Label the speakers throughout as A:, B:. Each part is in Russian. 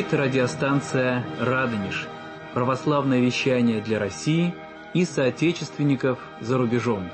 A: говорит радиостанция «Радонеж». Православное вещание для России и соотечественников за рубежом.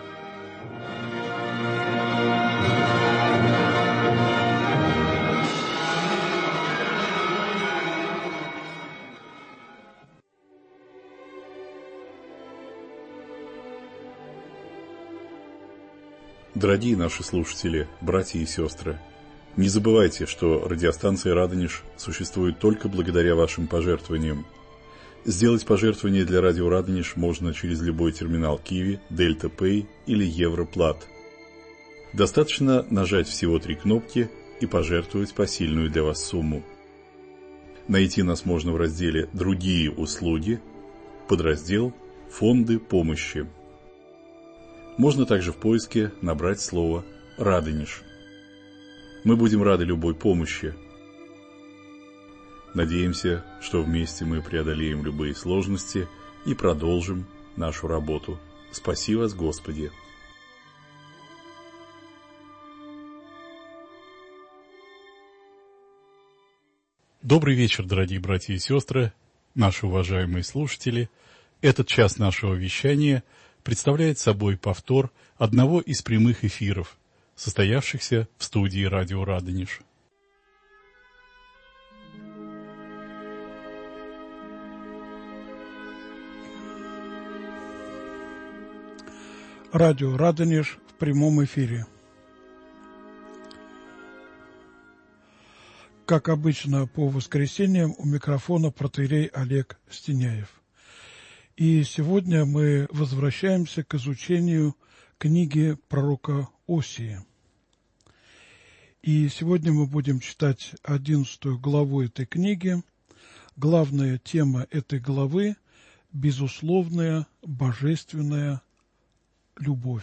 B: Дорогие наши слушатели, братья и сестры, не забывайте, что радиостанция «Радонеж» существует только благодаря вашим пожертвованиям. Сделать пожертвование для радио «Радонеж» можно через любой терминал Киви, Дельта Пэй или Европлат. Достаточно нажать всего 3 кнопки и пожертвовать посильную для вас сумму. Найти нас можно в разделе «Другие услуги», подраздел «Фонды помощи». Можно также в поиске набрать слово «Радонеж». Мы будем рады любой помощи. Надеемся, что вместе мы преодолеем любые сложности и продолжим нашу работу. Спаси вас, Господи! Добрый вечер, дорогие братья и сестры, наши уважаемые слушатели. Этот час нашего вещания представляет собой повтор одного из прямых эфиров, состоявшихся в студии радио «Радонеж».
C: Радио «Радонеж» в прямом эфире. Как обычно, по воскресеньям у микрофона протоиерей Олег Стеняев. И сегодня мы возвращаемся к изучению книги пророка Осии. И сегодня мы будем читать 11 главу этой книги. Главная тема этой главы – безусловная божественная любовь.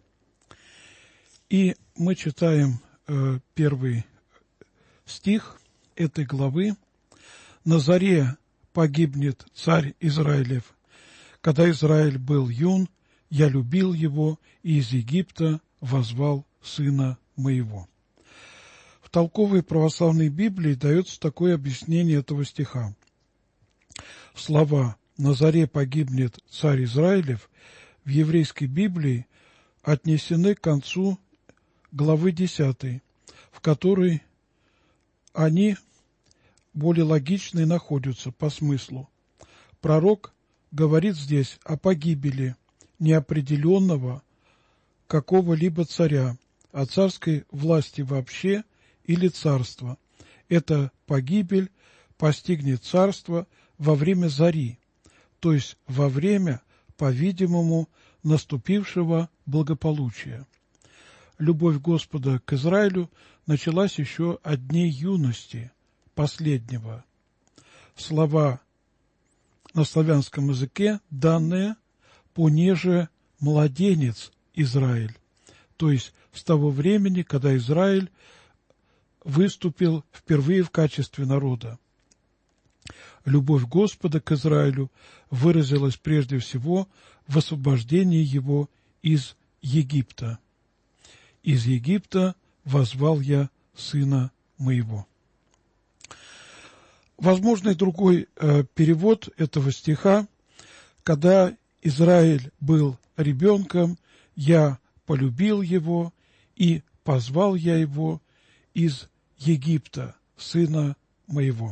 C: И мы читаем первый стих этой главы. «На заре погибнет царь Израилев. Когда Израиль был юн, я любил его, и из Египта воззвал сына моего». В толковой православной Библии дается такое объяснение этого стиха. Слова «на заре погибнет царь Израилев» в еврейской Библии отнесены к концу главы 10, в которой они более логичны находятся по смыслу. Пророк говорит здесь о погибели неопределенного какого-либо царя, о царской власти вообще или царства. Эта погибель постигнет царство во время зари, то есть во время, по-видимому, наступившего благополучия. Любовь Господа к Израилю началась еще от дней юности последнего. Слова на славянском языке данные «понеже младенец Израиль», то есть с того времени, когда Израиль выступил впервые в качестве народа. Любовь Господа к Израилю выразилась прежде всего в освобождении его из Египта. «Из Египта воззвал я сына моего». Возможно, и другой перевод этого стиха: «Когда Израиль был ребенком, я полюбил его, и позвал я его из Египта, сына моего».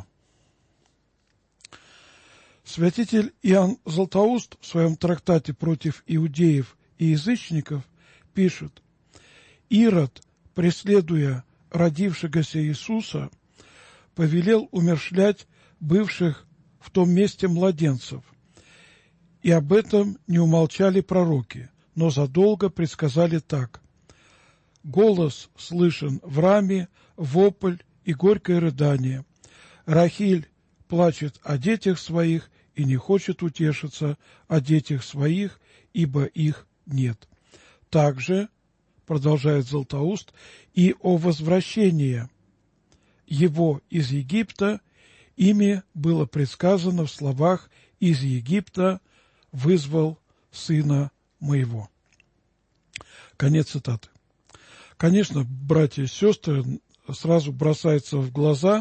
C: Святитель Иоанн Златоуст в своем трактате против иудеев и язычников пишет: «Ирод, преследуя родившегося Иисуса, повелел умерщвлять бывших в том месте младенцев, и об этом не умолчали пророки, но задолго предсказали так: голос слышен в раме, вопль и горькое рыдание. Рахиль плачет о детях своих и не хочет утешиться о детях своих, ибо их нет. Также, продолжает Златоуст, и о возвращении его из Египта ими было предсказано в словах: «Из Египта вызвал сына моего». Конец цитаты. Конечно, братья и сестры, сразу бросается в глаза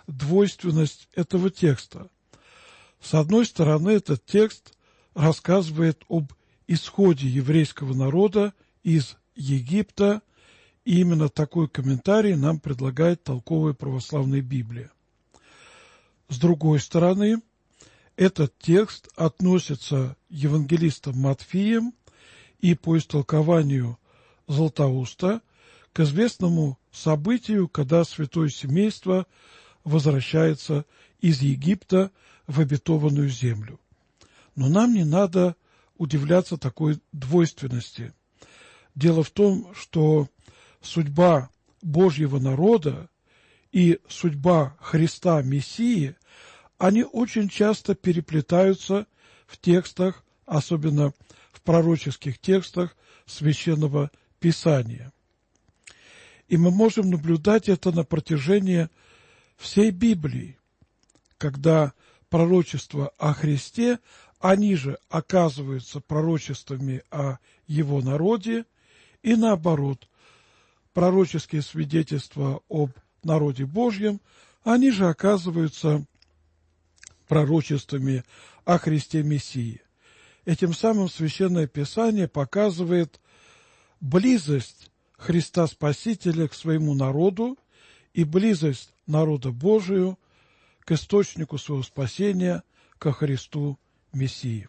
C: двойственность этого текста. С одной стороны, этот текст рассказывает об исходе еврейского народа из Египта, и именно такой комментарий нам предлагает толковая православная Библия. С другой стороны, этот текст относится евангелистом Матфеем и по истолкованию Златоуста к известному событию, когда святое семейство возвращается из Египта в обетованную землю. Но нам не надо удивляться такой двойственности. Дело в том, что судьба Божьего народа и судьба Христа Мессии, они очень часто переплетаются в текстах, особенно в пророческих текстах Священного Писания. И мы можем наблюдать это на протяжении всей Библии, когда пророчества о Христе, они же оказываются пророчествами о Его народе, и наоборот, пророческие свидетельства об народе Божьем, они же оказываются пророчествами о Христе Мессии. Этим самым Священное Писание показывает близость Христа Спасителя к своему народу и близость народа Божию к источнику своего спасения, ко Христу Мессии.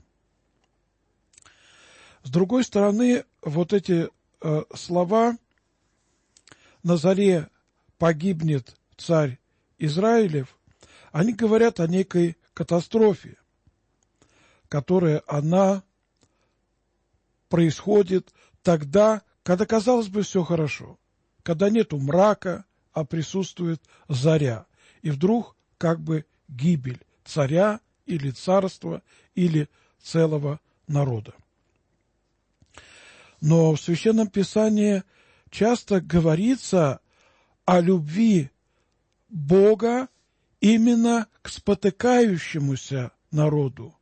C: С другой стороны, вот эти слова «На заре погибнет царь Израилев», они говорят о некой катастрофе, которая она происходит тогда, когда, казалось бы, все хорошо, когда нету мрака, а присутствует заря, и вдруг как бы гибель царя или царства, или целого народа. Но в Священном Писании часто говорится о любви Бога именно к спотыкающемуся народу.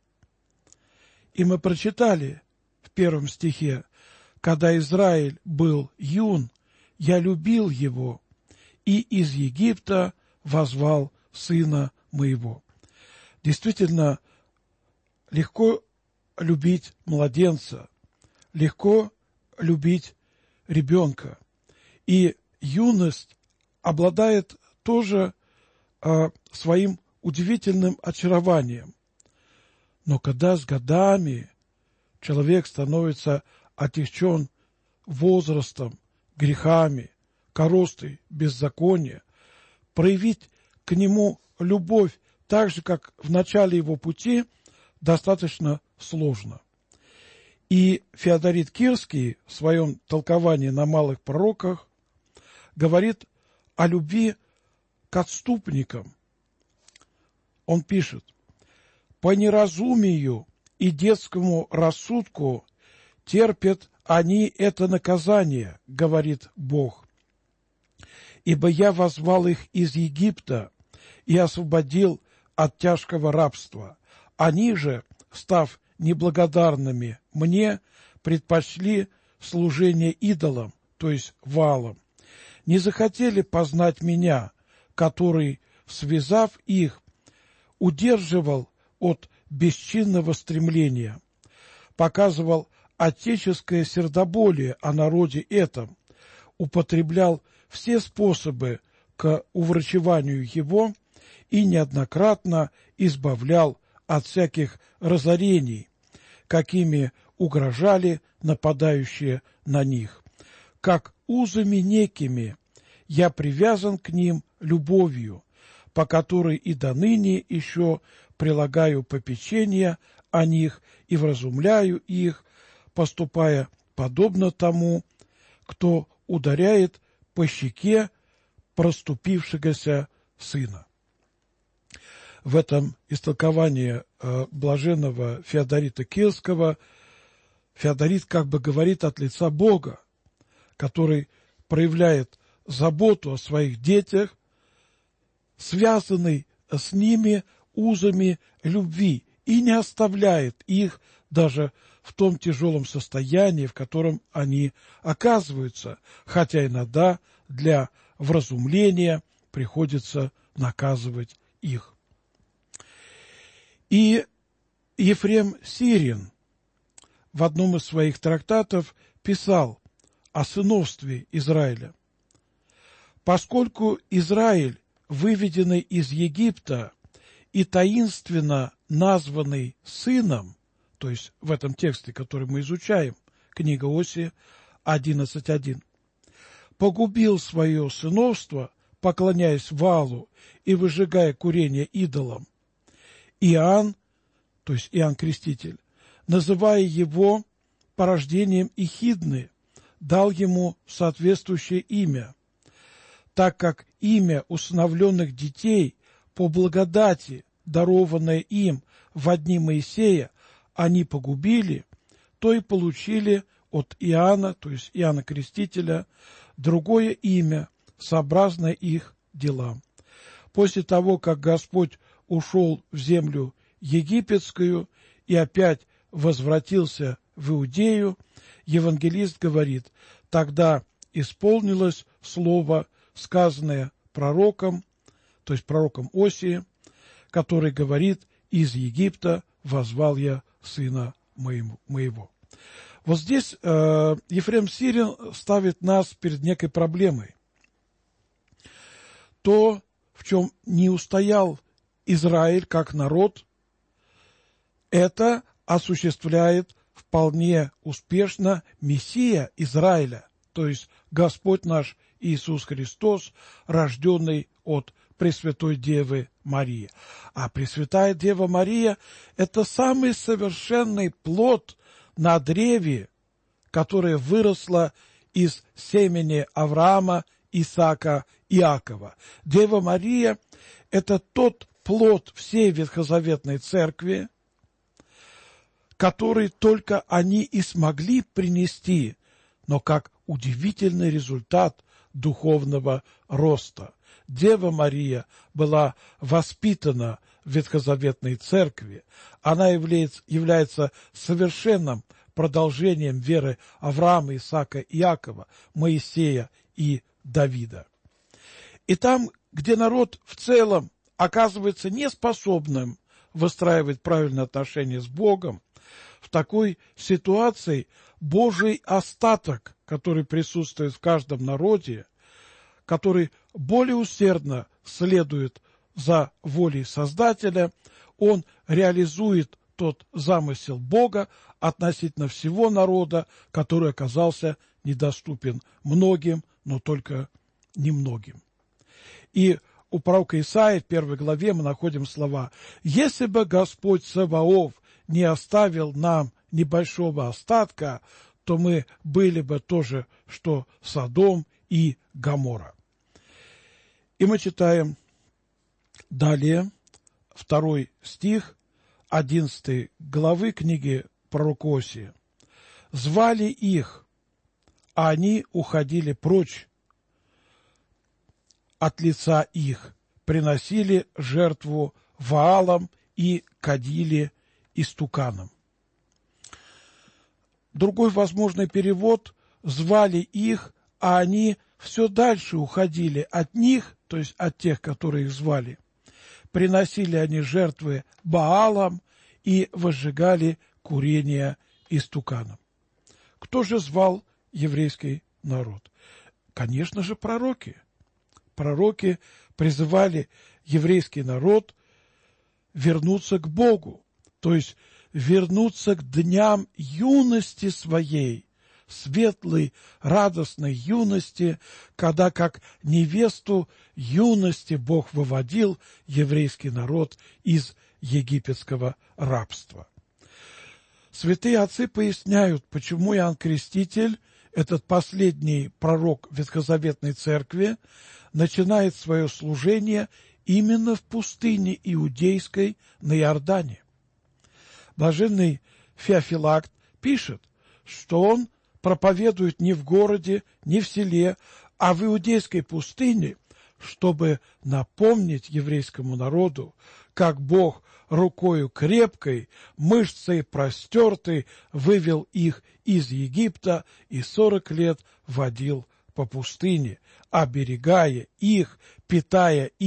C: И мы прочитали в 1 стихе: «Когда Израиль был юн, я любил его, и из Египта воззвал сына моего». Действительно, легко любить младенца, легко любить ребенка. И юность обладает тоже своим удивительным очарованием. Но когда с годами человек становится отягчен возрастом, грехами, коростой беззакония, проявить к нему любовь так же, как в начале его пути, достаточно сложно. И Феодорит Кирский в своем толковании на малых пророках говорит о любви к отступникам. Он пишет: «По неразумию и детскому рассудку терпят они это наказание, говорит Бог. Ибо я воззвал их из Египта и освободил от тяжкого рабства. Они же, став неблагодарными мне, предпочли служение идолам, то есть Ваалам. Не захотели познать меня, который, связав их, удерживал от бесчинного стремления, показывал отеческое сердоболие о народе этом, употреблял все способы к уврачеванию его и неоднократно избавлял от всяких разорений, какими угрожали нападающие на них. Как узами некими я привязан к ним любовью, по которой и доныне еще прилагаю попечение о них и вразумляю их, поступая подобно тому, кто ударяет по щеке проступившегося сына». В этом истолковании блаженного Феодорита Кирского Феодорит как бы говорит от лица Бога, который проявляет заботу о своих детях, связанный с ними узами любви, и не оставляет их даже в том тяжелом состоянии, в котором они оказываются, хотя иногда для вразумления приходится наказывать их. И Ефрем Сирин в одном из своих трактатов писал о сыновстве Израиля. Поскольку Израиль, выведенный из Египта и таинственно названный сыном, то есть в этом тексте, который мы изучаем, книга Осии 11.1, погубил свое сыновство, поклоняясь Ваалу и выжигая курение идолам, Иоанн, то есть Иоанн Креститель, называя его порождением Ихидны, дал ему соответствующее имя, так как имя усыновленных детей по благодати, дарованное им во дни Моисея, они погубили, то и получили от Иоанна, то есть Иоанна Крестителя, другое имя, сообразное их делам. После того, как Господь ушел в землю египетскую и опять возвратился в Иудею, евангелист говорит: тогда исполнилось слово, сказанное пророком, то есть пророком Осии, который говорит: из Египта возвал я сына моего. Вот здесь Ефрем Сирин ставит нас перед некой проблемой. То, в чем не устоял Израиль как народ, это осуществляет вполне успешно Мессия Израиля, то есть Господь наш Иисус Христос, рожденный от Пресвятой Девы Марии. А Пресвятая Дева Мария – это самый совершенный плод на древе, которое выросло из семени Авраама, Исаака, Иакова. Дева Мария – это тот плод всей Ветхозаветной Церкви, который только они и смогли принести, но как удивительный результат духовного роста. Дева Мария была воспитана в Ветхозаветной Церкви. Она является совершенным продолжением веры Авраама, Исаака, Иакова, Моисея и Давида. И там, где народ в целом оказывается неспособным выстраивать правильные отношения с Богом, в такой ситуации Божий остаток, который присутствует в каждом народе, который более усердно следует за волей Создателя, он реализует тот замысел Бога относительно всего народа, который оказался недоступен многим, но только немногим. И у пророка Исаии в 1 главе мы находим слова: «Если бы Господь Саваоф не оставил нам небольшого остатка, то мы были бы тоже, что Содом и Гоморра». И мы читаем далее 2 стих 11 главы книги пророка Осии. «Звали их, а они уходили прочь от лица их, приносили жертву Ваалам и кадили истуканам». Другой возможный перевод: звали их, а они все дальше уходили от них, то есть от тех, которые их звали. Приносили они жертвы Баалам и возжигали курение истуканам. Кто же звал еврейский народ? Конечно же, пророки. Пророки призывали еврейский народ вернуться к Богу, то есть вернуться к дням юности своей, светлой, радостной юности, когда как невесту юности Бог выводил еврейский народ из египетского рабства. Святые отцы поясняют, почему Иоанн Креститель, этот последний пророк Ветхозаветной Церкви, начинает свое служение именно в пустыне Иудейской на Иордане. Блаженный Феофилакт пишет, что он проповедует не в городе, не в селе, а в Иудейской пустыне, чтобы напомнить еврейскому народу, как Бог рукою крепкой, мышцей простертой вывел их из Египта и 40 лет водил по пустыне, оберегая их, питая их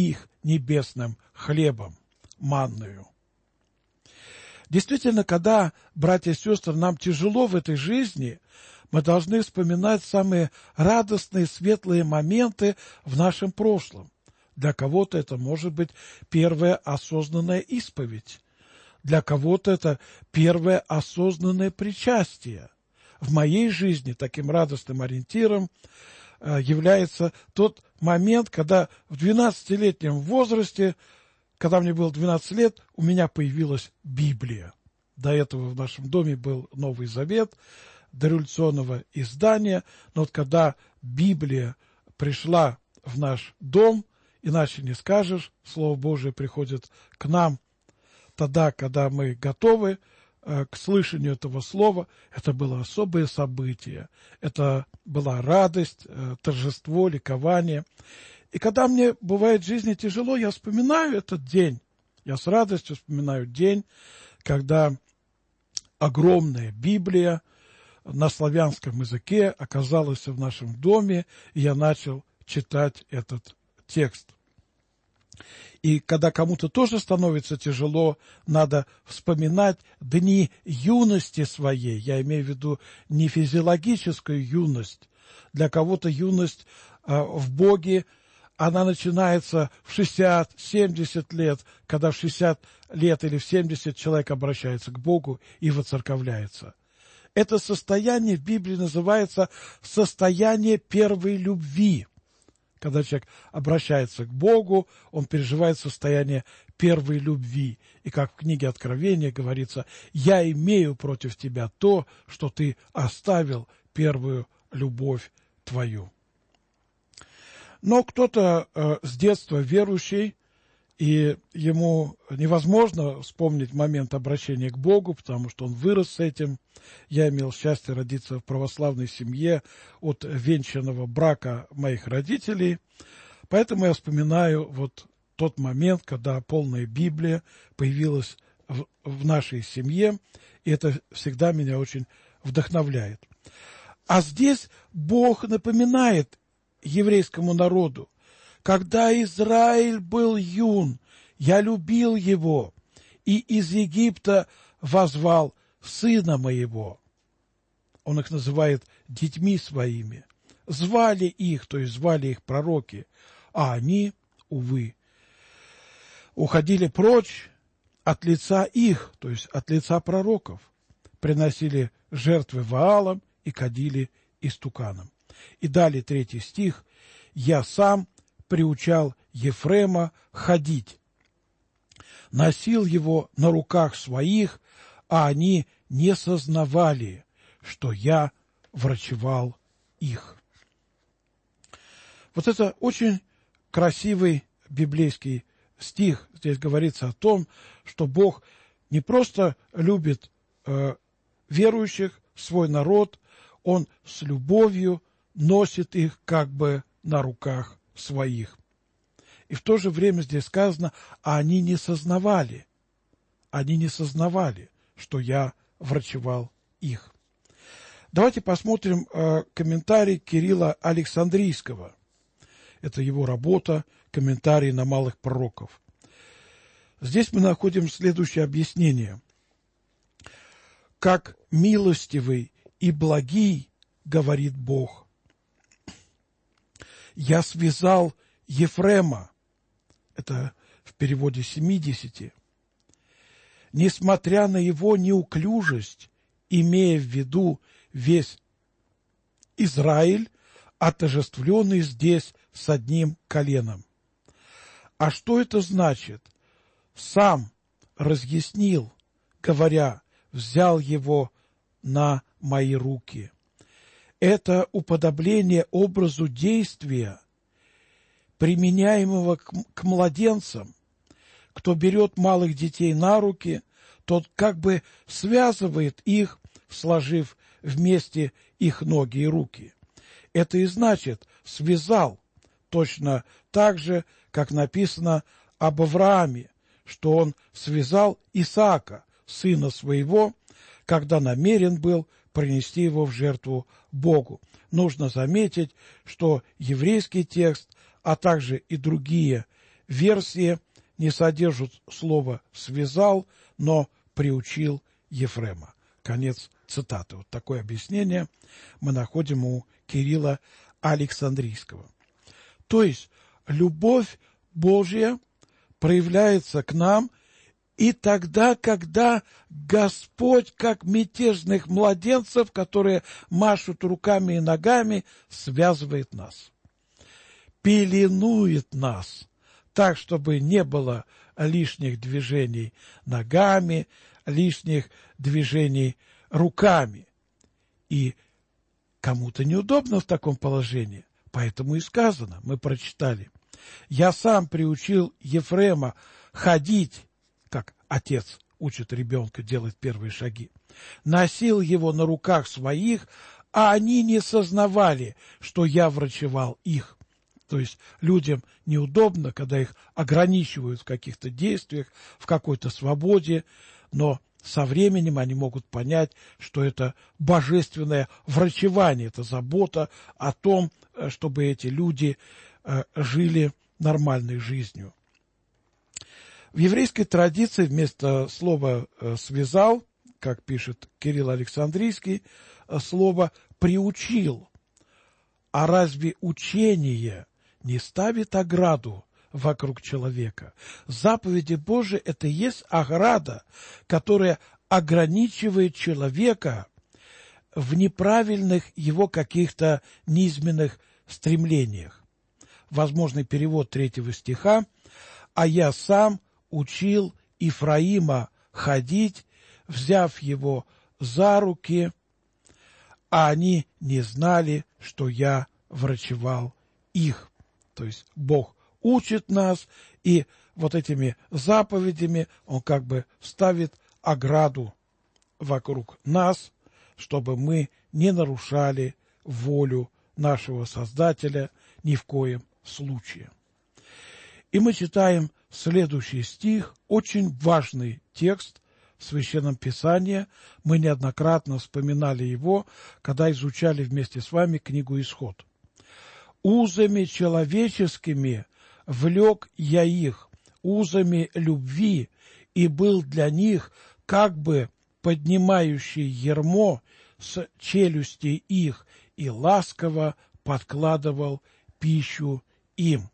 C: небесным хлебом, манною. Действительно, когда, братья и сестры, нам тяжело в этой жизни, мы должны вспоминать самые радостные, светлые моменты в нашем прошлом. Для кого-то это может быть первая осознанная исповедь. Для кого-то это первое осознанное причастие. В моей жизни таким радостным ориентиром является тот момент, когда в 12-летнем возрасте, когда мне было 12 лет, у меня появилась Библия. До этого в нашем доме был Новый Завет, дореволюционного издания, но вот когда Библия пришла в наш дом, иначе не скажешь, Слово Божие приходит к нам тогда, когда мы готовы к слышанию этого слова. Это было особое событие, это была радость, торжество, ликование. И когда мне бывает в жизни тяжело, я вспоминаю этот день, я с радостью вспоминаю день, когда огромная Библия на славянском языке оказалась в нашем доме, и я начал читать этот текст. И когда кому-то тоже становится тяжело, надо вспоминать дни юности своей. Я имею в виду не физиологическую юность. Для кого-то юность в Боге, она начинается в 60-70 лет, когда в 60 лет или в 70 человек обращается к Богу и воцерковляется. Это состояние в Библии называется состояние первой любви. Когда человек обращается к Богу, он переживает состояние первой любви. И как в книге Откровения говорится: «Я имею против тебя то, что ты оставил первую любовь твою». Но кто-то с детства верующий, и ему невозможно вспомнить момент обращения к Богу, потому что он вырос с этим. Я имел счастье родиться в православной семье от венчанного брака моих родителей, поэтому я вспоминаю вот тот момент, когда полная Библия появилась в нашей семье, и это всегда меня очень вдохновляет. А здесь Бог напоминает еврейскому народу: «Когда Израиль был юн, я любил его, и из Египта воззвал сына моего». Он их называет детьми своими. Звали их, то есть звали их пророки, а они, увы, уходили прочь от лица их, то есть от лица пророков, приносили жертвы Ваалам и кадили истуканам. И далее 3 стих: «Я сам приучал Ефрема ходить, носил его на руках своих, а они не сознавали, что я врачевал их». Вот это очень красивый библейский стих. Здесь говорится о том, что Бог не просто любит верующих, свой народ, Он с любовью носит их как бы на руках своих. И в то же время здесь сказано: а они не сознавали, что я врачевал их. Давайте посмотрим комментарий Кирилла Александрийского. Это его работа «Комментарий на малых пророков». Здесь мы находим следующее объяснение: «Как милостивый и благий, говорит Бог, я связал Ефрема», это в переводе 70, «несмотря на его неуклюжесть, имея в виду весь Израиль, отождествленный здесь с одним коленом». А что это значит? Сам разъяснил, говоря: «взял его на мои руки». Это уподобление образу действия, применяемого к младенцам. Кто берет малых детей на руки, тот как бы связывает их, сложив вместе их ноги и руки. Это и значит «связал», точно так же, как написано об Аврааме, что он связал Исаака, сына своего, когда намерен был принести его в жертву Богу. Нужно заметить, что еврейский текст, а также и другие версии не содержат слово «связал», но «приучил Ефрема». Конец цитаты. Вот такое объяснение мы находим у Кирилла Александрийского. То есть любовь Божья проявляется к нам и тогда, когда Господь, как мятежных младенцев, которые машут руками и ногами, связывает нас, пеленует нас, так, чтобы не было лишних движений ногами, лишних движений руками. И кому-то неудобно в таком положении, поэтому и сказано, мы прочитали: «Я сам приучил Ефрема ходить», как отец учит ребенка делать первые шаги, «носил его на руках своих, а они не сознавали, что я врачевал их». То есть людям неудобно, когда их ограничивают в каких-то действиях, в какой-то свободе, но со временем они могут понять, что это божественное врачевание, это забота о том, чтобы эти люди жили нормальной жизнью. В еврейской традиции вместо слова «связал», как пишет Кирилл Александрийский, слово «приучил». А разве учение не ставит ограду вокруг человека? Заповеди Божии – это и есть ограда, которая ограничивает человека в неправильных его каких-то низменных стремлениях. Возможный перевод 3 стиха: «А я сам учил Ифраима ходить, взяв его за руки, а они не знали, что я врачевал их». То есть Бог учит нас, и вот этими заповедями Он как бы ставит ограду вокруг нас, чтобы мы не нарушали волю нашего Создателя ни в коем случае. И мы читаем следующий стих, очень важный текст в Священном Писании. Мы неоднократно вспоминали его, когда изучали вместе с вами книгу «Исход». «Узами человеческими влек я их, узами любви, и был для них как бы поднимающий ярмо с челюстей их, и ласково подкладывал пищу им».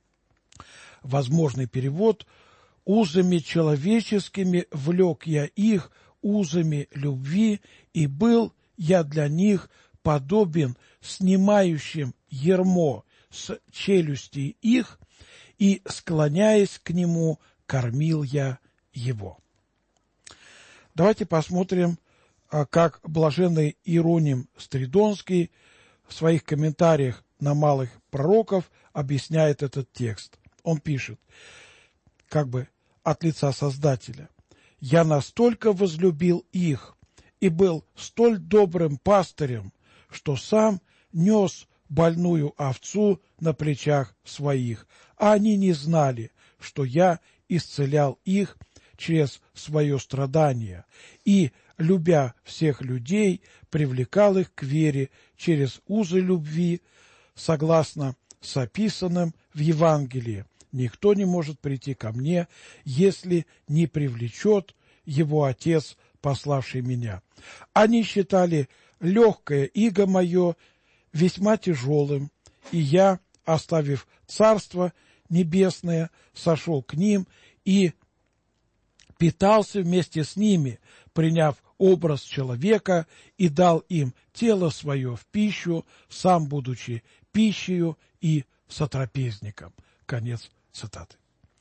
C: Возможный перевод: «Узами человеческими влек я их, узами любви, и был я для них подобен снимающим ярмо с челюстей их, и, склоняясь к нему, кормил я его». Давайте посмотрим, как блаженный Иероним Стридонский в своих комментариях на малых пророков объясняет этот текст. Он пишет, как бы от лица Создателя: «Я настолько возлюбил их и был столь добрым пастырем, что сам нес больную овцу на плечах своих, а они не знали, что я исцелял их через свое страдание, и, любя всех людей, привлекал их к вере через узы любви, согласно с описанным в Евангелии: никто не может прийти ко мне, если не привлечет его Отец, пославший меня. Они считали легкое иго мое весьма тяжелым, и я, оставив Царство Небесное, сошел к ним и питался вместе с ними, приняв образ человека, и дал им тело свое в пищу, сам будучи пищею и сотрапезником». Конец цитаты.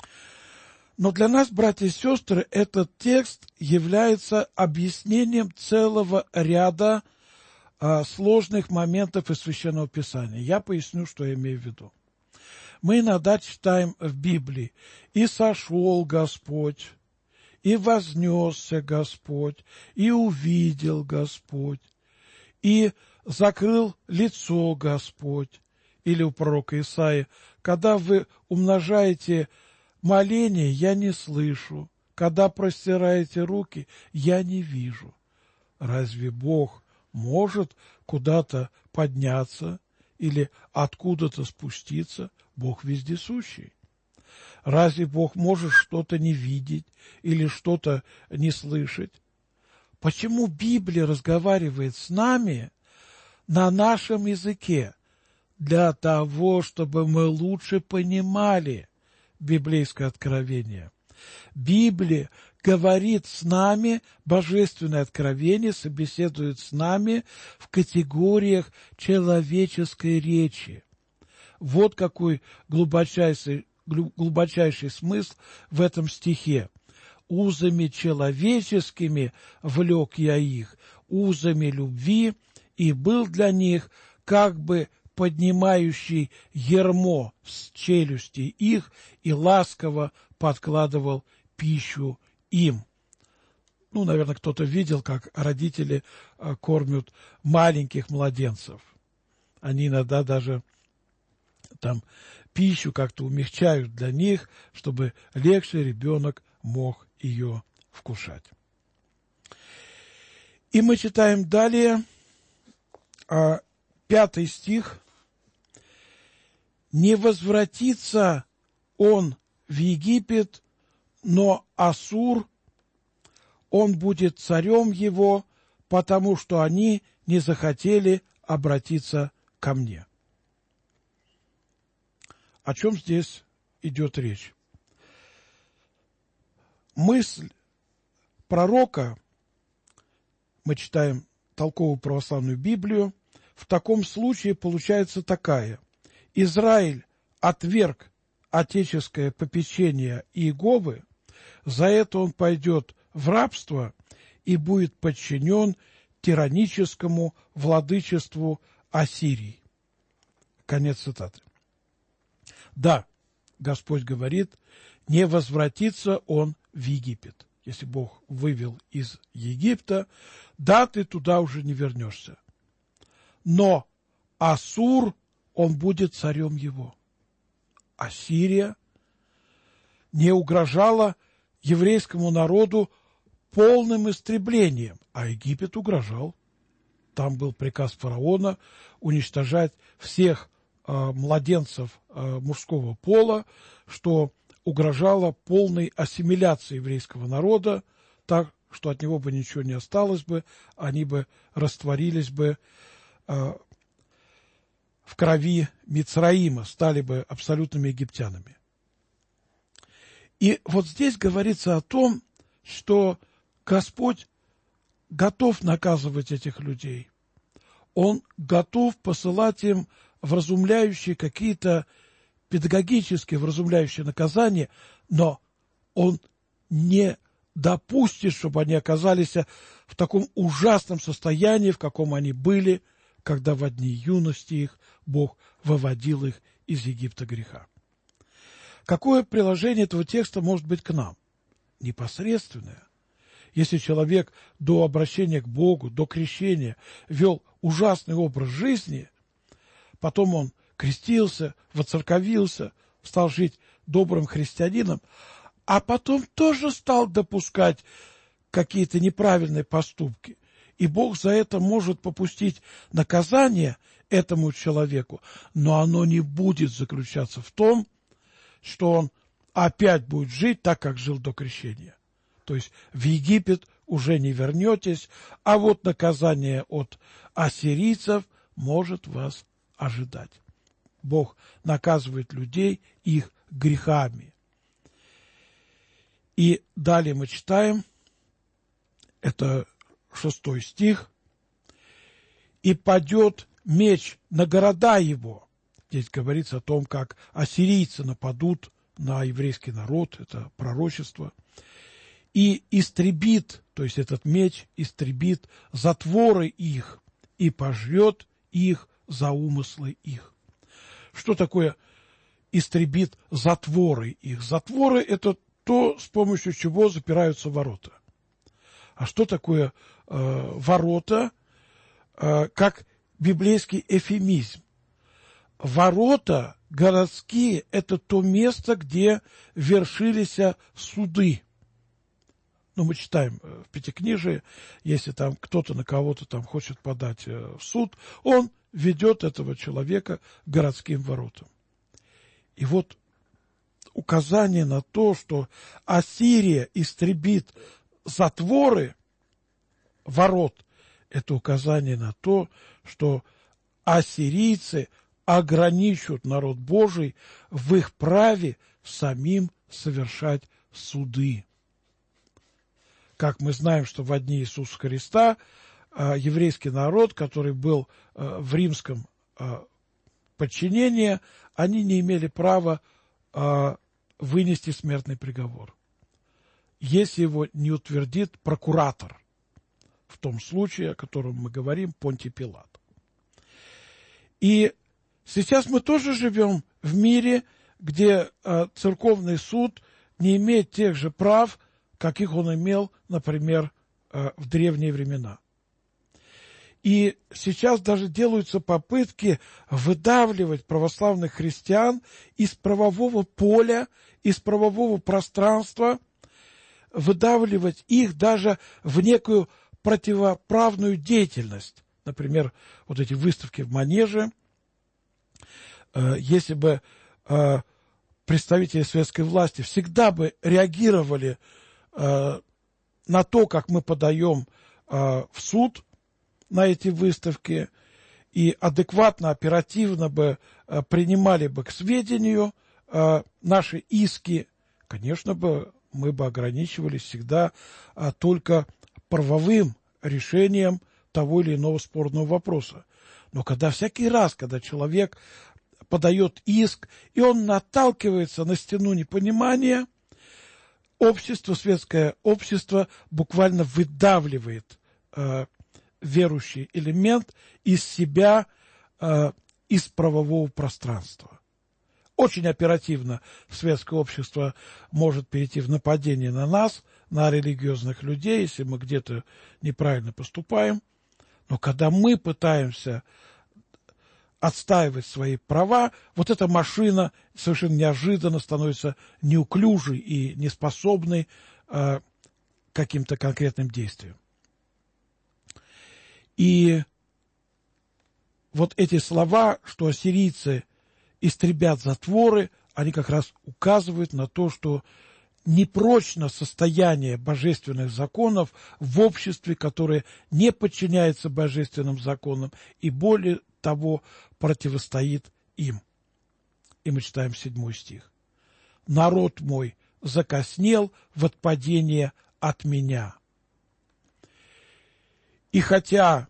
C: Но для нас, братья и сестры, этот текст является объяснением целого ряда сложных моментов из Священного Писания. Я поясню, что я имею в виду. Мы иногда читаем в Библии: «И сошел Господь, и вознесся Господь, и увидел Господь, и закрыл лицо Господь». Или у пророка Исаии: «Когда вы умножаете моление, я не слышу, когда простираете руки, я не вижу». Разве Бог может куда-то подняться или откуда-то спуститься? Бог вездесущий. Разве Бог может что-то не видеть или что-то не слышать? Почему Библия разговаривает с нами на нашем языке? Для того, чтобы мы лучше понимали библейское откровение. Библия говорит с нами, божественное откровение собеседует с нами в категориях человеческой речи. Вот какой глубочайший смысл в этом стихе. «Узами человеческими влек я их, узами любви, и был для них как бы поднимающий ярмо с челюсти их и ласково подкладывал пищу им». Ну, наверное, кто-то видел, как родители кормят маленьких младенцев. Они иногда даже там пищу как-то умягчают для них, чтобы легче ребенок мог ее вкушать. И мы читаем далее 5 стих. «Не возвратится он в Египет, но Ассур, он будет царем его, потому что они не захотели обратиться ко мне». О чем здесь идет речь? Мысль пророка, мы читаем толковую православную Библию, в таком случае получается такая. Израиль отверг отеческое попечение Иеговы, за это он пойдет в рабство и будет подчинен тираническому владычеству Ассирии. Конец цитаты. Да, Господь говорит, не возвратится он в Египет. Если Бог вывел из Египта, да, ты туда уже не вернешься. Но Ассур, он будет царем его. Ассирия не угрожала еврейскому народу полным истреблением, а Египет угрожал. Там был приказ фараона уничтожать всех младенцев мужского пола, что угрожало полной ассимиляции еврейского народа, так, что от него бы ничего не осталось бы, они бы растворились бы в крови Мицраима, стали бы абсолютными египтянами. И вот здесь говорится о том, что Господь готов наказывать этих людей. Он готов посылать им вразумляющие какие-то педагогические вразумляющие наказания, но Он не допустит, чтобы они оказались в таком ужасном состоянии, в каком они были, когда в дни юности их Бог выводил их из Египта греха. Какое приложение этого текста может быть к нам? Непосредственное. Если человек до обращения к Богу, до крещения вел ужасный образ жизни, потом он крестился, воцерковился, стал жить добрым христианином, а потом тоже стал допускать какие-то неправильные поступки. И Бог за это может попустить наказание этому человеку, но оно не будет заключаться в том, что он опять будет жить так, как жил до крещения. То есть в Египет уже не вернетесь, а вот наказание от ассирийцев может вас ожидать. Бог наказывает людей их грехами. И далее мы читаем, это 6 стих, «И падет меч на города его». Здесь говорится о том, как ассирийцы нападут на еврейский народ, это пророчество. «И истребит», то есть этот меч истребит затворы их, и пожрет их за умыслы их. Что такое истребит затворы их? Затворы – это то, с помощью чего запираются ворота. А что такое ворота, как библейский эвфемизм? Ворота городские – это то место, где вершились суды. Ну, мы читаем в Пятикнижии, если там кто-то на кого-то там хочет подать в суд, он ведет этого человека к городским воротам. И вот указание на то, что Ассирия истребит затворы ворот, это указание на то, что ассирийцы ограничивают народ Божий в их праве самим совершать суды. Как мы знаем, что во дни Иисуса Христа еврейский народ, который был в римском подчинении, они не имели права вынести смертный приговор, если его не утвердит прокуратор, в том случае, о котором мы говорим, Понтий Пилат. И сейчас мы тоже живем в мире, где церковный суд не имеет тех же прав, каких он имел, например, в древние времена. И сейчас даже делаются попытки выдавливать православных христиан из правового поля, из правового пространства, выдавливать их даже в некую противоправную деятельность. Например, вот эти выставки в Манеже. Если бы представители светской власти всегда бы реагировали на то, как мы подаем в суд на эти выставки, и адекватно, оперативно бы принимали бы к сведению наши иски, конечно бы мы бы ограничивались всегда только правовым решением того или иного спорного вопроса. Но когда всякий раз, когда человек подает иск, и он наталкивается на стену непонимания, общество, светское общество буквально выдавливает верующий элемент из себя, из правового пространства. Очень оперативно светское общество может перейти в нападение на нас, на религиозных людей, если мы где-то неправильно поступаем. Но когда мы пытаемся отстаивать свои права, вот эта машина совершенно неожиданно становится неуклюжей и неспособной к каким-то конкретным действиям. И вот эти слова, что ассирийцы истребят затворы, они как раз указывают на то, что непрочно состояние божественных законов в обществе, которое не подчиняется божественным законам и более того противостоит им. И мы читаем 7 стих. «Народ мой закоснел в отпадение от меня. И хотя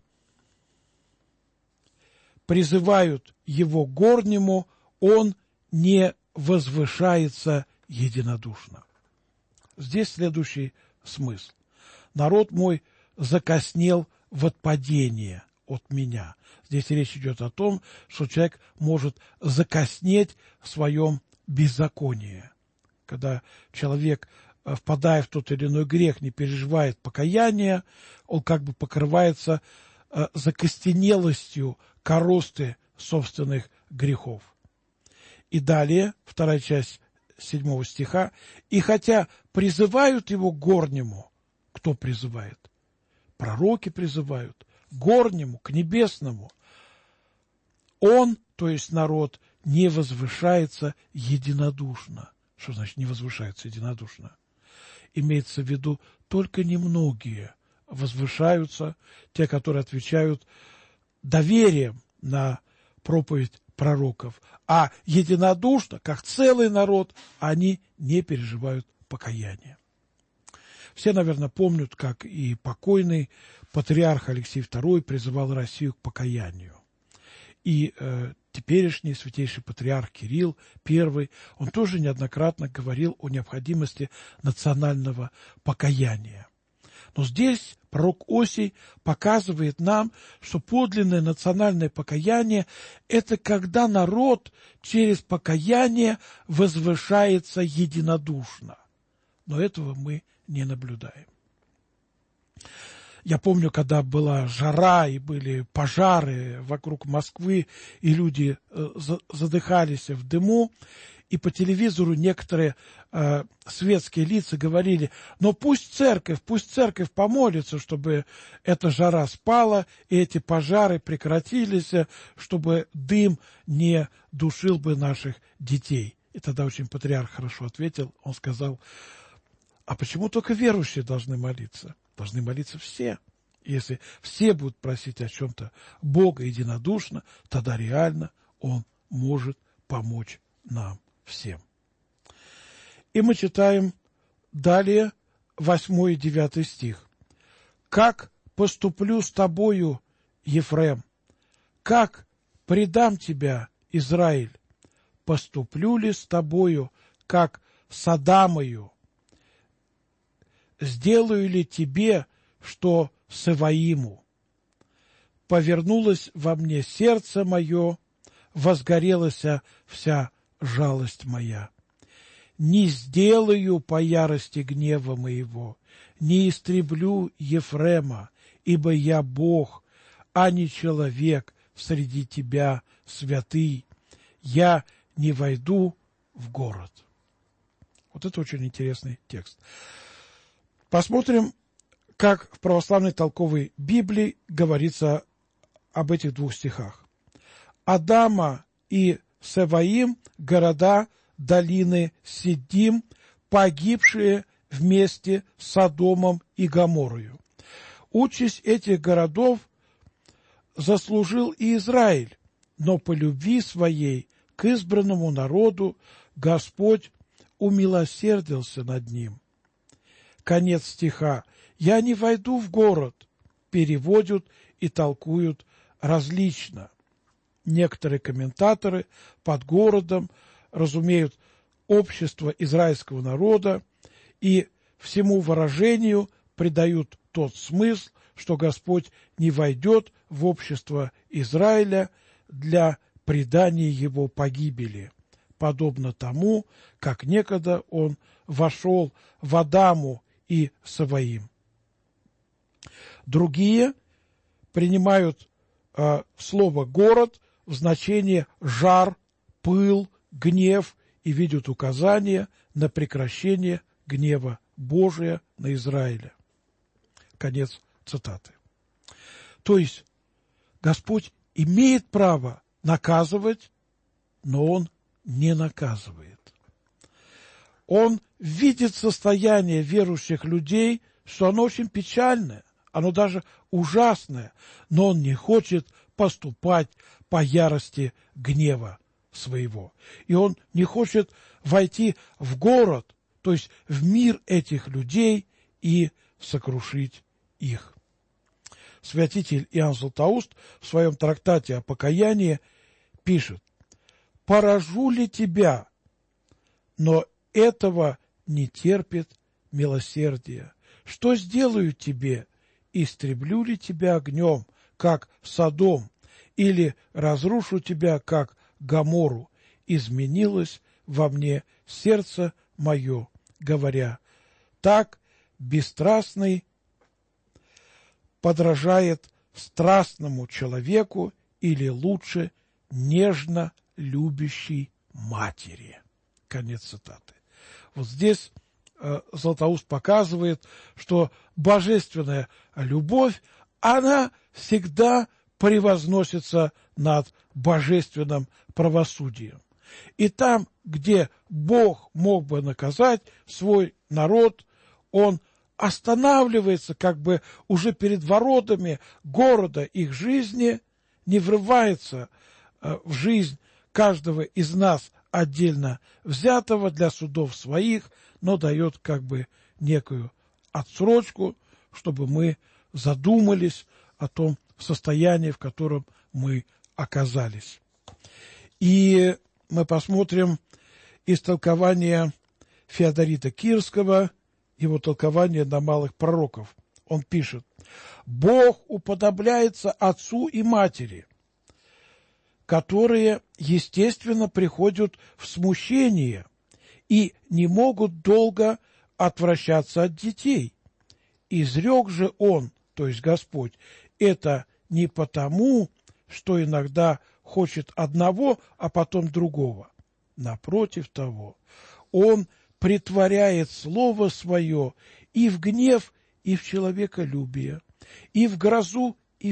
C: призывают его к горнему, он не возвышается единодушно». Здесь следующий смысл. Народ мой закоснел в отпадение от меня. Здесь речь идет о том, что человек может закоснеть в своем беззаконии. Когда человек, впадая в тот или иной грех, не переживает покаяния, он как бы покрывается закостенелостью коросты собственных грехов. И далее, вторая часть 7 стиха. «И хотя призывают его к горнему», кто призывает? Пророки призывают к горнему, к небесному. Он, то есть народ, не возвышается единодушно. Что значит не возвышается единодушно? Имеется в виду только немногие возвышаются, те, которые отвечают доверием на проповедь пророков, а единодушно, как целый народ, они не переживают покаяния. Все, наверное, помнят, как и покойный патриарх Алексей II призывал Россию к покаянию. И теперешний святейший патриарх Кирилл I, он тоже неоднократно говорил о необходимости национального покаяния. Но здесь пророк Осий показывает нам, что подлинное национальное покаяние – это когда народ через покаяние возвышается единодушно. Но этого мы не наблюдаем. Я помню, когда была жара и были пожары вокруг Москвы, и люди задыхались в дыму, и по телевизору некоторые светские лица говорили: но пусть церковь помолится, чтобы эта жара спала, и эти пожары прекратились, чтобы дым не душил бы наших детей. И тогда очень патриарх хорошо ответил. Он сказал: а почему только верующие должны молиться? Должны молиться все. Если все будут просить о чем-то Бога единодушно, тогда реально Он может помочь нам всем. И мы читаем далее 8 и 9 стих. «Как поступлю с тобою, Ефрем? Как предам тебя, Израиль? Поступлю ли с тобою, как с Адамою? Сделаю ли тебе, что с Иваиму? Повернулось во мне сердце мое, возгорелась вся жалость моя. Не сделаю по ярости гнева моего, не истреблю Ефрема, ибо я Бог, а не человек среди тебя, святый. Я не войду в город». Вот это очень интересный текст. Посмотрим, как в православной толковой Библии говорится об этих двух стихах. Адама и Севаим – города долины Сиддим, погибшие вместе с Содомом и Гоморрою. Участь этих городов заслужил и Израиль, но по любви своей к избранному народу Господь умилосердился над ним. Конец стиха. «Я не войду в город» переводят и толкуют различно. Некоторые комментаторы под городом разумеют общество израильского народа и всему выражению придают тот смысл, что Господь не войдет в общество Израиля для предания его погибели, подобно тому, как некогда он вошел в Адаму и Саваим. Другие принимают слово «город» в значении жар, пыл, гнев и видят указание на прекращение гнева Божия на Израиля. Конец цитаты. То есть Господь имеет право наказывать, но Он не наказывает. Он видит состояние верующих людей, что оно очень печальное, оно даже ужасное, но Он не хочет поступать по ярости гнева своего. И Он не хочет войти в город, то есть в мир этих людей и сокрушить их. Святитель Иоанн Златоуст в своем трактате о покаянии пишет: «Поражу ли тебя, но этого не терпит милосердие? Что сделаю тебе? Истреблю ли тебя огнем, как Содом, или разрушу тебя, как Гоморру? Изменилось во мне сердце мое, говоря, так бесстрастный подражает страстному человеку или лучше нежно любящей матери». Конец цитаты. Вот здесь Златоуст показывает, что божественная любовь, она всегда превозносится над божественным правосудием. И там, где Бог мог бы наказать свой народ, Он останавливается как бы уже перед воротами города их жизни, не врывается в жизнь каждого из нас отдельно взятого для судов своих, но дает как бы некую отсрочку, чтобы мы задумались о том состоянии, в котором мы оказались. И мы посмотрим истолкование Феодорита Кирского, его толкование на малых пророков. Он пишет: «Бог уподобляется отцу и матери, которые, естественно, приходят в смущение и не могут долго отвращаться от детей. Изрек же Он, то есть Господь, это не потому, что иногда хочет одного, а потом другого. Напротив того, Он претворяет Слово Свое и в гнев, и в человеколюбие, и в грозу, и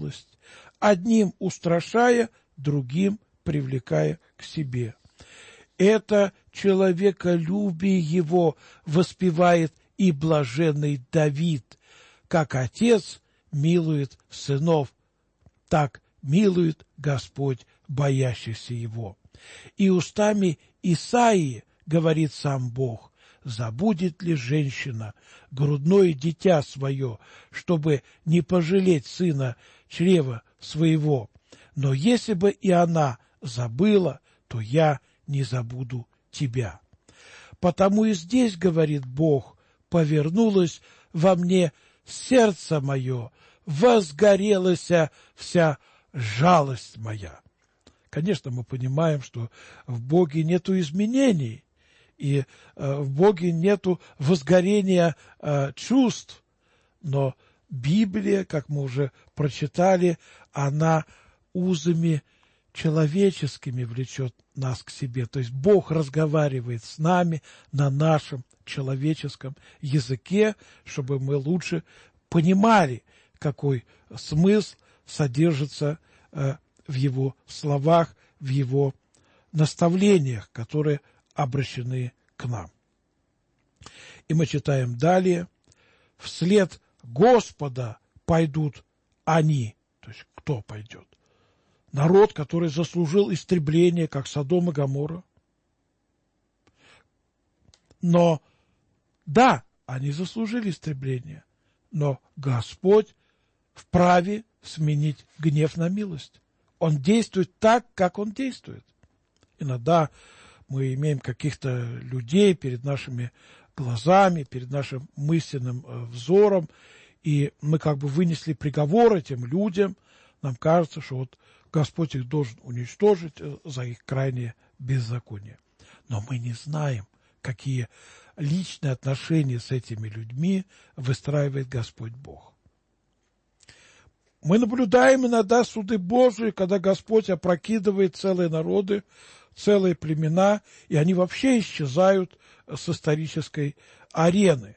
C: в» одним устрашая, другим привлекая к себе. Это человеколюбие его воспевает и блаженный Давид. Как отец милует сынов, так милует Господь боящихся его. И устами Исаии говорит сам Бог: забудет ли женщина грудное дитя свое, чтобы не пожалеть сына чрева своего? Но если бы и она забыла, то я не забуду тебя. Потому и здесь, говорит Бог, повернулось во мне сердце мое, возгорелась вся жалость моя. Конечно, мы понимаем, что в Боге нету изменений, и в Боге нету возгорения чувств, но Библия, как мы уже прочитали, она узами человеческими влечет нас к себе. То есть Бог разговаривает с нами на нашем человеческом языке, чтобы мы лучше понимали, какой смысл содержится в Его словах, в Его наставлениях, которые обращены к нам. И мы читаем далее: вслед Господа пойдут они. То есть кто пойдет? Народ, который заслужил истребление, как Содом и Гоморра. Но, да, они заслужили истребление, но Господь вправе сменить гнев на милость. Он действует так, как Он действует. Иногда мы имеем каких-то людей перед нашими глазами, перед нашим мысленным взором, и мы как бы вынесли приговор этим людям. Нам кажется, что вот Господь их должен уничтожить за их крайнее беззаконие. Но мы не знаем, какие личные отношения с этими людьми выстраивает Господь Бог. Мы наблюдаем иногда суды Божии, когда Господь опрокидывает целые народы, целые племена, и они вообще исчезают с исторической арены.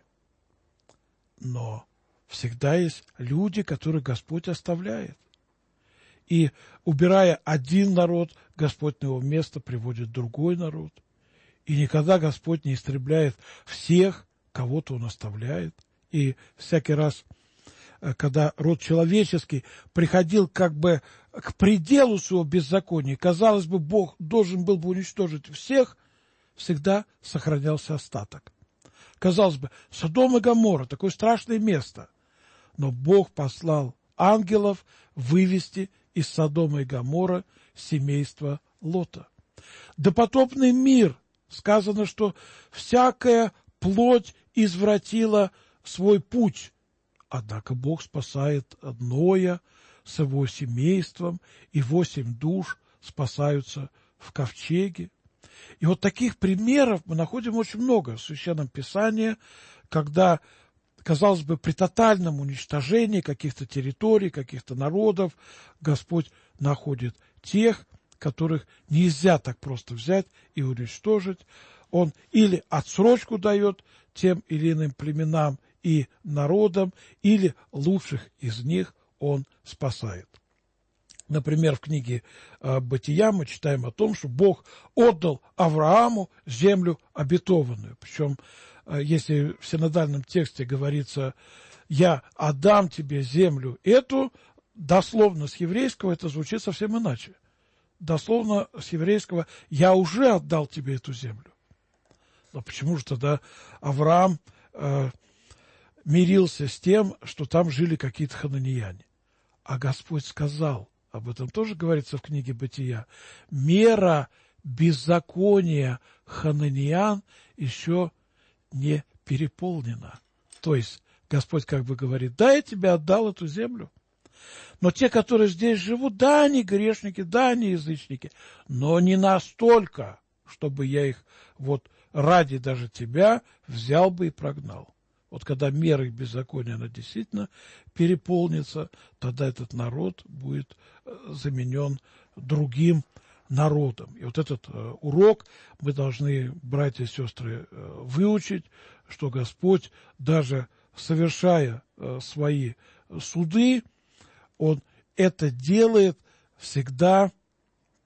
C: Но всегда есть люди, которых Господь оставляет. И, убирая один народ, Господь на его место приводит другой народ. И никогда Господь не истребляет всех, кого-то Он оставляет. И всякий раз, когда род человеческий приходил как бы к пределу своего беззакония, казалось бы, Бог должен был бы уничтожить всех, всегда сохранялся остаток. Казалось бы, Содом и Гоморра, такое страшное место. Но Бог послал ангелов вывести из Содома и Гоморра семейство Лота. Допотопный мир, сказано, что всякая плоть извратила свой путь. Однако Бог спасает Ноя с его семейством, и 8 душ спасаются в ковчеге. И вот таких примеров мы находим очень много в Священном Писании, когда, казалось бы, при тотальном уничтожении каких-то территорий, каких-то народов, Господь находит тех, которых нельзя так просто взять и уничтожить. Он или отсрочку дает тем или иным племенам и народам, или лучших из них Он спасает. Например, в книге «Бытия» мы читаем о том, что Бог отдал Аврааму землю обетованную. Причем, если в синодальном тексте говорится «я отдам тебе землю эту», дословно с еврейского это звучит совсем иначе. Дословно с еврейского «я уже отдал тебе эту землю». Но почему же тогда Авраам мирился с тем, что там жили какие-то хананеяне? А Господь сказал, об этом тоже говорится в книге «Бытия», мера беззакония хананеян еще не переполнена. То есть Господь как бы говорит: да, я тебе отдал эту землю, но те, которые здесь живут, да, они грешники, да, они язычники, но не настолько, чтобы я их вот ради даже тебя взял бы и прогнал. Вот когда мера их беззакония, она действительно переполнится, тогда этот народ будет заменен другим народом. И вот этот урок мы должны, братья и сестры, выучить, что Господь, даже совершая свои суды, Он это делает всегда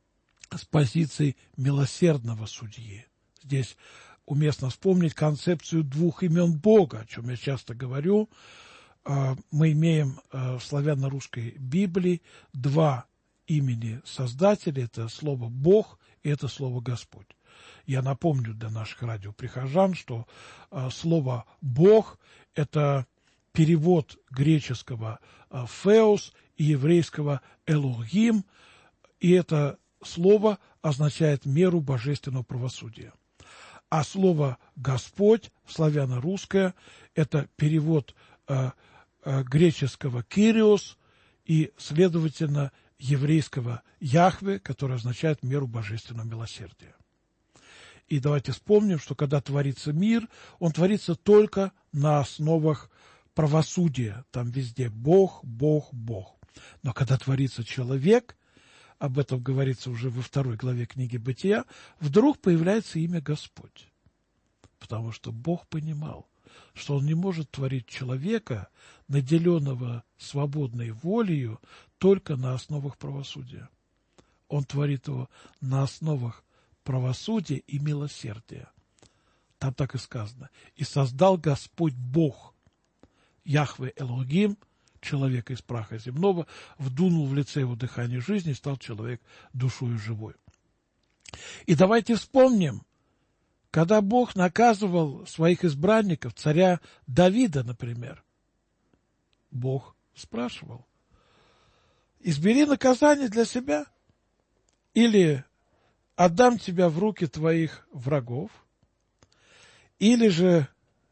C: с позиции милосердного судьи. Здесь уместно вспомнить концепцию двух имен Бога, о чем я часто говорю. Мы имеем в славяно-русской Библии два имени Создателя. Это слово «Бог» и это слово «Господь». Я напомню для наших радиоприхожан, что слово «Бог» – это перевод греческого «феос» и еврейского «элогим», и это слово означает меру божественного правосудия. А слово «Господь» славяно-русское – это перевод греческого «кириос» и, следовательно, еврейского «Яхве», который означает меру божественного милосердия. И давайте вспомним, что когда творится мир, он творится только на основах правосудия. Там везде Бог, Бог, Бог. Но когда творится человек, об этом говорится уже во 2 главе книги Бытия, вдруг появляется имя Господь. Потому что Бог понимал, что он не может творить человека, наделенного свободной волею, только на основах правосудия. Он творит его на основах правосудия и милосердия. Там так и сказано. «И создал Господь Бог, Яхве Элогим, человека из праха земного, вдунул в лице его дыхание жизни, и стал человек душою живой». И давайте вспомним, когда Бог наказывал своих избранников, царя Давида, например, Бог спрашивал: избери наказание для себя, или отдам тебя в руки твоих врагов, или же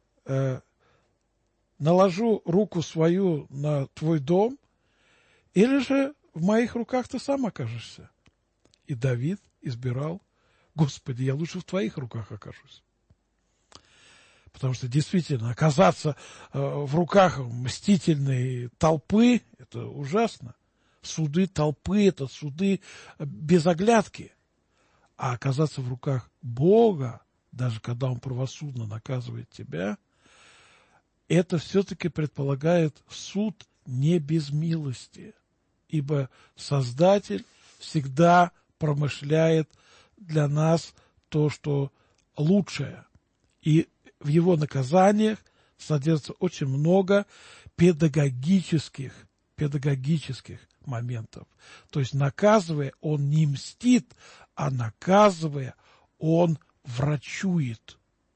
C: наложу руку свою на твой дом, или же в моих руках ты сам окажешься. И Давид избирал: Господи, я лучше в твоих руках окажусь. Потому что действительно оказаться в руках мстительной толпы – это ужасно. Суды толпы – это суды без оглядки. А оказаться в руках Бога, даже когда Он правосудно наказывает тебя, это все-таки предполагает суд не без милости. Ибо Создатель всегда промышляет для нас то, что лучшее. И в его наказаниях содержится очень много педагогических моментов. То есть, наказывая, он не мстит, а наказывая, он врачует.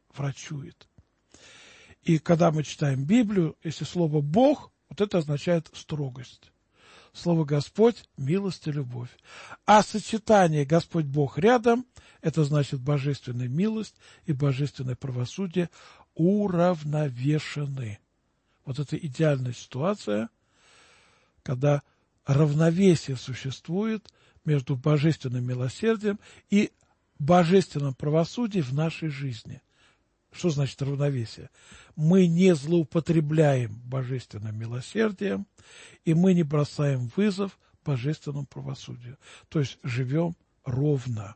C: И когда мы читаем Библию, если слово «Бог», вот это означает строгость. Слово «Господь» – милость и любовь. А сочетание «Господь Бог» рядом – это значит божественная милость и божественное правосудие уравновешены. Вот это идеальная ситуация, когда равновесие существует между божественным милосердием и божественным правосудием в нашей жизни. Что значит равновесие? Мы не злоупотребляем божественным милосердием, и мы не бросаем вызов божественному правосудию. То есть живем ровно.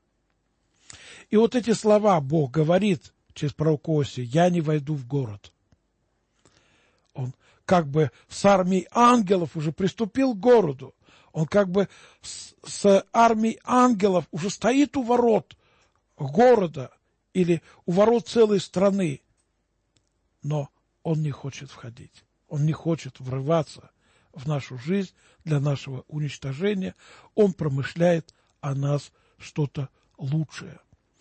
C: И вот эти слова Бог говорит через пророка Осию: «Я не войду в город». Он как бы с армией ангелов уже приступил к городу. Он как бы с армией ангелов уже стоит у ворот города или у ворот целой страны. Но он не хочет входить. Он не хочет врываться в нашу жизнь для нашего уничтожения. Он промышляет о нас что-то лучшее.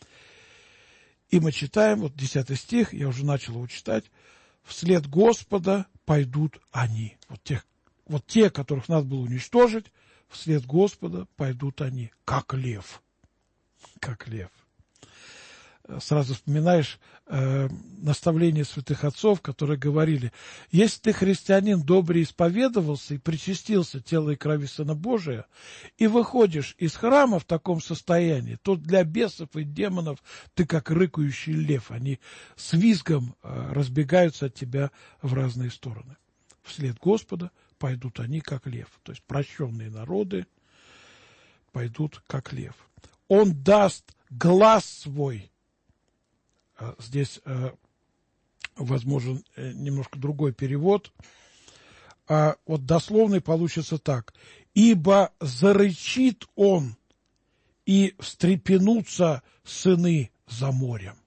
C: И мы читаем, вот 10 стих, я уже начал его читать: «Вслед Господа пойдут они». Вот те, которых надо было уничтожить, вслед Господа пойдут они, как лев. Как лев. Сразу вспоминаешь наставления святых отцов, которые говорили: если ты, христианин, добре исповедовался и причастился тела и крови Сына Божия, и выходишь из храма в таком состоянии, то для бесов и демонов ты как рыкающий лев. Они с визгом разбегаются от тебя в разные стороны. Вслед Господа пойдут они, как лев. То есть прощенные народы пойдут, как лев. Он даст глас свой. Здесь возможен немножко другой перевод. Вот дословный получится так: «Ибо зарычит он и встрепенутся сыны за морем.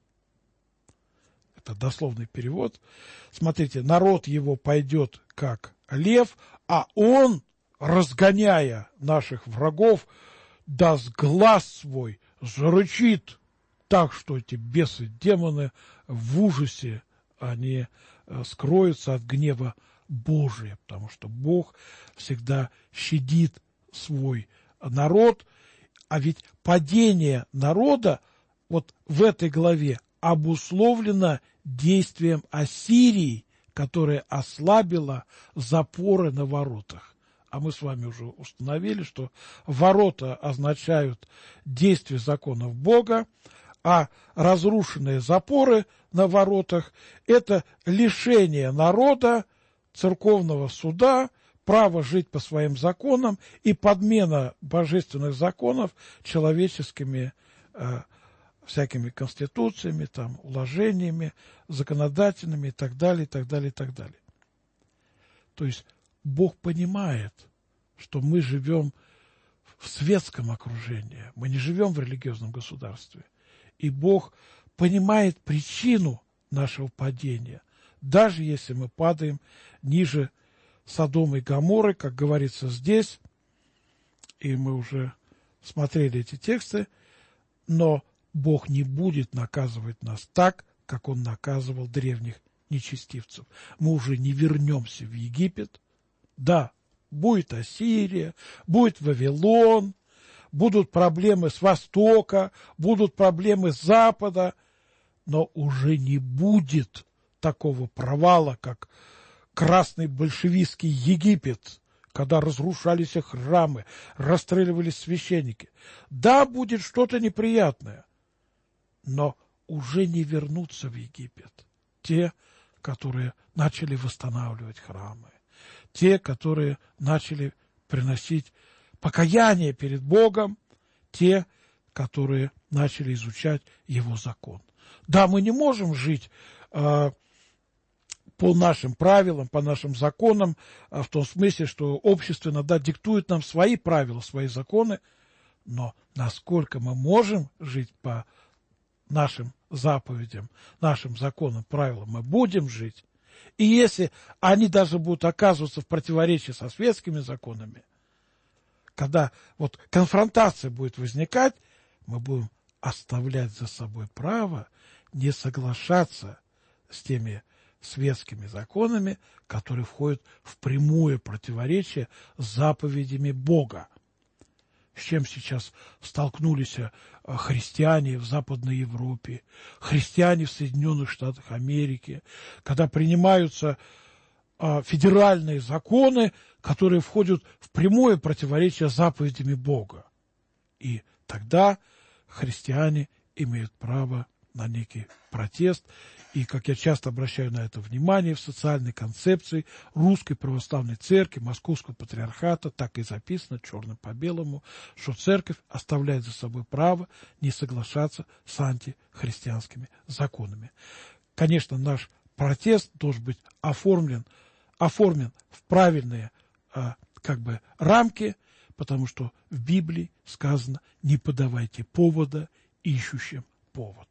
C: Это дословный перевод. Смотрите, народ его пойдет как лев, а он, разгоняя наших врагов, даст глаз свой, зарычит так, что эти бесы, демоны в ужасе, они скроются от гнева Божия, потому что Бог всегда щадит свой народ, а ведь падение народа вот в этой главе обусловлено действием Ассирии, которая ослабила запоры на воротах. А мы с вами уже установили, что ворота означают действие законов Бога, а разрушенные запоры на воротах – это лишение народа церковного суда, право жить по своим законам и подмена божественных законов человеческими всякими конституциями, там, уложениями, законодательными и так далее, и так далее, и так далее. То есть Бог понимает, что мы живем в светском окружении, мы не живем в религиозном государстве. И Бог понимает причину нашего падения, даже если мы падаем ниже Содома и Гоморры, как говорится здесь, и мы уже смотрели эти тексты, но Бог не будет наказывать нас так, как Он наказывал древних нечестивцев. Мы уже не вернемся в Египет. Да, будет Ассирия, будет Вавилон, будут проблемы с Востока, будут проблемы с Запада, но уже не будет такого провала, как красный большевистский Египет, когда разрушались храмы, расстреливались священники. Да, будет что-то неприятное, но уже не вернутся в Египет те, которые начали восстанавливать храмы, те, которые начали приносить покаяние перед Богом, те, которые начали изучать Его закон. Да, мы не можем жить по нашим правилам, по нашим законам, в том смысле, что общество иногда диктует нам свои правила, свои законы, но насколько мы можем жить по нашим заповедям, нашим законам, правилам, мы будем жить. И если они даже будут оказываться в противоречии со светскими законами, когда вот конфронтация будет возникать, мы будем оставлять за собой право не соглашаться с теми светскими законами, которые входят в прямое противоречие с заповедями Бога. С чем сейчас столкнулись христиане в Западной Европе, христиане в Соединенных Штатах Америки, когда принимаются федеральные законы, которые входят в прямое противоречие с заповедями Бога. И тогда христиане имеют право на некий протест. И, как я часто обращаю на это внимание, в социальной концепции Русской Православной Церкви, Московского Патриархата, так и записано черным по белому, что Церковь оставляет за собой право не соглашаться с антихристианскими законами. Конечно, наш протест должен быть оформлен в правильные рамки, потому что в Библии сказано: не подавайте повода ищущим повод.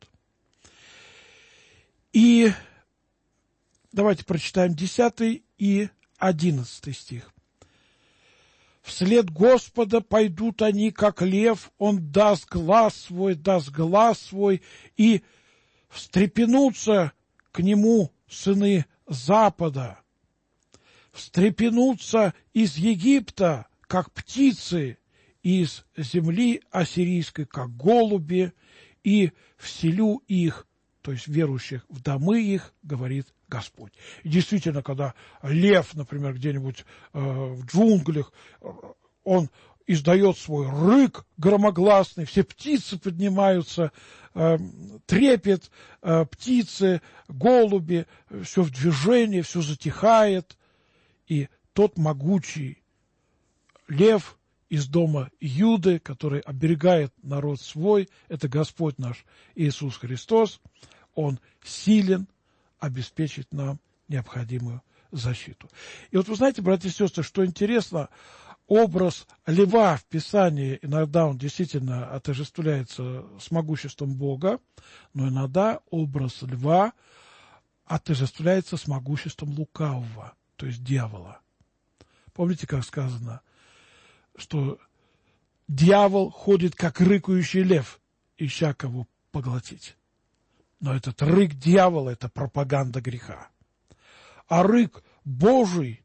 C: И давайте прочитаем 10 и 11 стих. «Вслед Господа пойдут они, как лев, он даст глаз свой, и встрепенутся к нему сыны Запада, встрепенутся из Египта, как птицы, из земли ассирийской, как голуби, и вселю их», то есть верующих, в домы их, говорит Господь. И действительно, когда лев, например, где-нибудь в джунглях, он издает свой рык громогласный, все птицы поднимаются, трепет птицы, голуби, все в движении, все затихает. И тот могучий лев из дома Иуды, который оберегает народ свой, это Господь наш Иисус Христос, Он силен обеспечить нам необходимую защиту. И вот вы знаете, братья и сестры, что интересно, образ льва в Писании, иногда он действительно отождествляется с могуществом Бога, но иногда образ льва отождествляется с могуществом лукавого, то есть дьявола. Помните, как сказано, что дьявол ходит, как рыкающий лев, ища кого поглотить. Но этот рык дьявола – это пропаганда греха. А рык Божий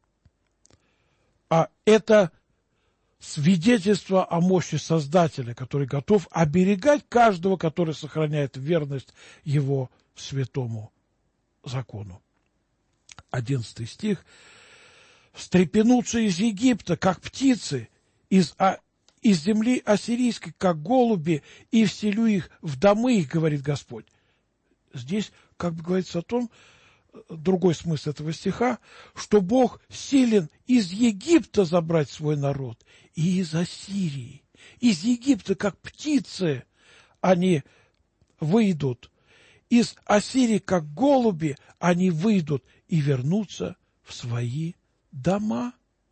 C: – это свидетельство о мощи Создателя, который готов оберегать каждого, который сохраняет верность его святому закону. 11 стих. «Встрепенутся из Египта, как птицы, из земли ассирийской, как голуби, и вселю их в домы их, говорит Господь». Здесь как бы говорится о том, другой смысл этого стиха, что Бог силен из Египта забрать свой народ и из Ассирии. Из Египта, как птицы, они выйдут. Из Ассирии, как голуби, они выйдут и вернутся в свои дома.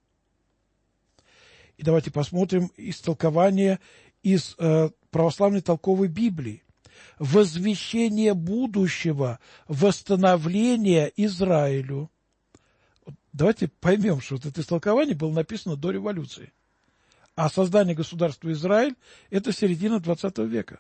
C: И давайте посмотрим истолкование из православной толковой Библии. Возвещение будущего, восстановления Израилю. Давайте поймем, что вот это истолкование было написано до революции. А создание государства Израиль – это середина 20 века.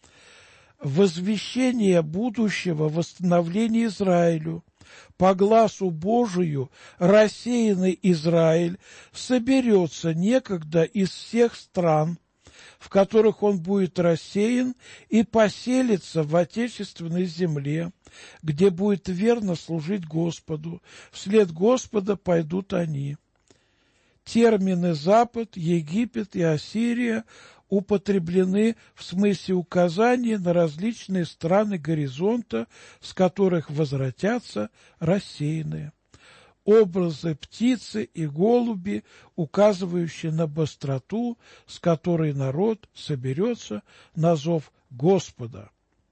C: Возвещение будущего, восстановления Израилю. По гласу Божию рассеянный Израиль соберется некогда из всех стран, в которых он будет рассеян, и поселится в отечественной земле, где будет верно служить Господу. Вслед Господа пойдут они. Термины «Запад», «Египет» и «Ассирия» употреблены в смысле указания на различные страны горизонта, с которых возвратятся рассеянные. Образы птицы и голуби, указывающие на быстроту, с которой народ соберется на зов Господа.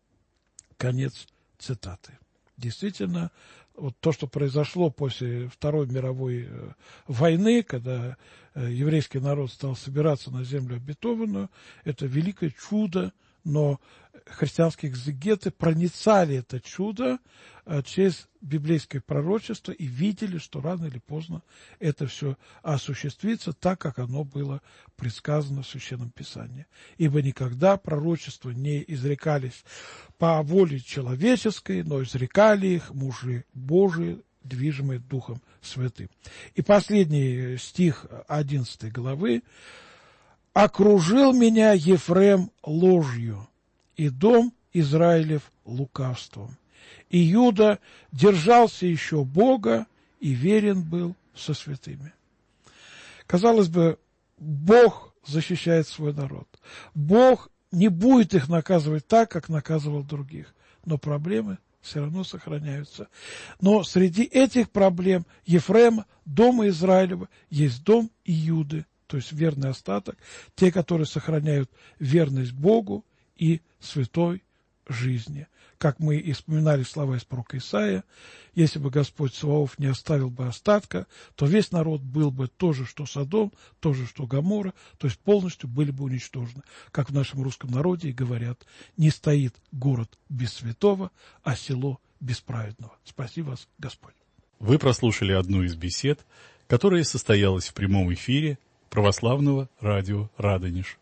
C: Конец цитаты. Действительно, вот то, что произошло после Второй мировой войны, когда еврейский народ стал собираться на землю обетованную, это великое чудо, но христианские экзегеты проницали это чудо через библейское пророчество и видели, что рано или поздно это все осуществится так, как оно было предсказано в Священном Писании. Ибо никогда пророчества не изрекались по воле человеческой, но изрекали их мужи Божии, движимые Духом Святым. И последний стих 11 главы. «Окружил меня Ефрем ложью, и дом Израилев лукавством. И Иуда держался еще Бога и верен был со святыми». Казалось бы, Бог защищает свой народ. Бог не будет их наказывать так, как наказывал других. Но проблемы все равно сохраняются. Но среди этих проблем Ефрема, дома Израилева, есть дом Иуды, то есть верный остаток, те, которые сохраняют верность Богу и святой жизни. Как мы и вспоминали слова из пророка Исаия, если бы Господь Саваоф не оставил бы остатка, то весь народ был бы то же, что Содом, то же, что Гоморра, то есть полностью были бы уничтожены. Как в нашем русском народе и говорят, не стоит город без святого, а село без праведного. Спаси вас, Господь.
B: Вы прослушали одну из бесед, которая состоялась в прямом эфире православного радио «Радонеж».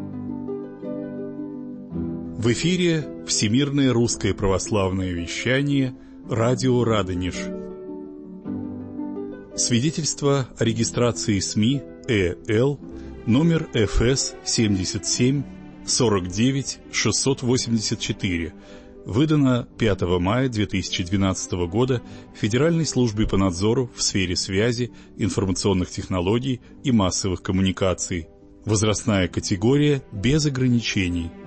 B: В эфире Всемирное русское православное вещание «Радио Радонеж». Свидетельство о регистрации СМИ ЭЛ номер ФС 77 49 684, выдано 5 мая 2012 года Федеральной службой по надзору в сфере связи, информационных технологий и массовых коммуникаций. Возрастная категория без ограничений.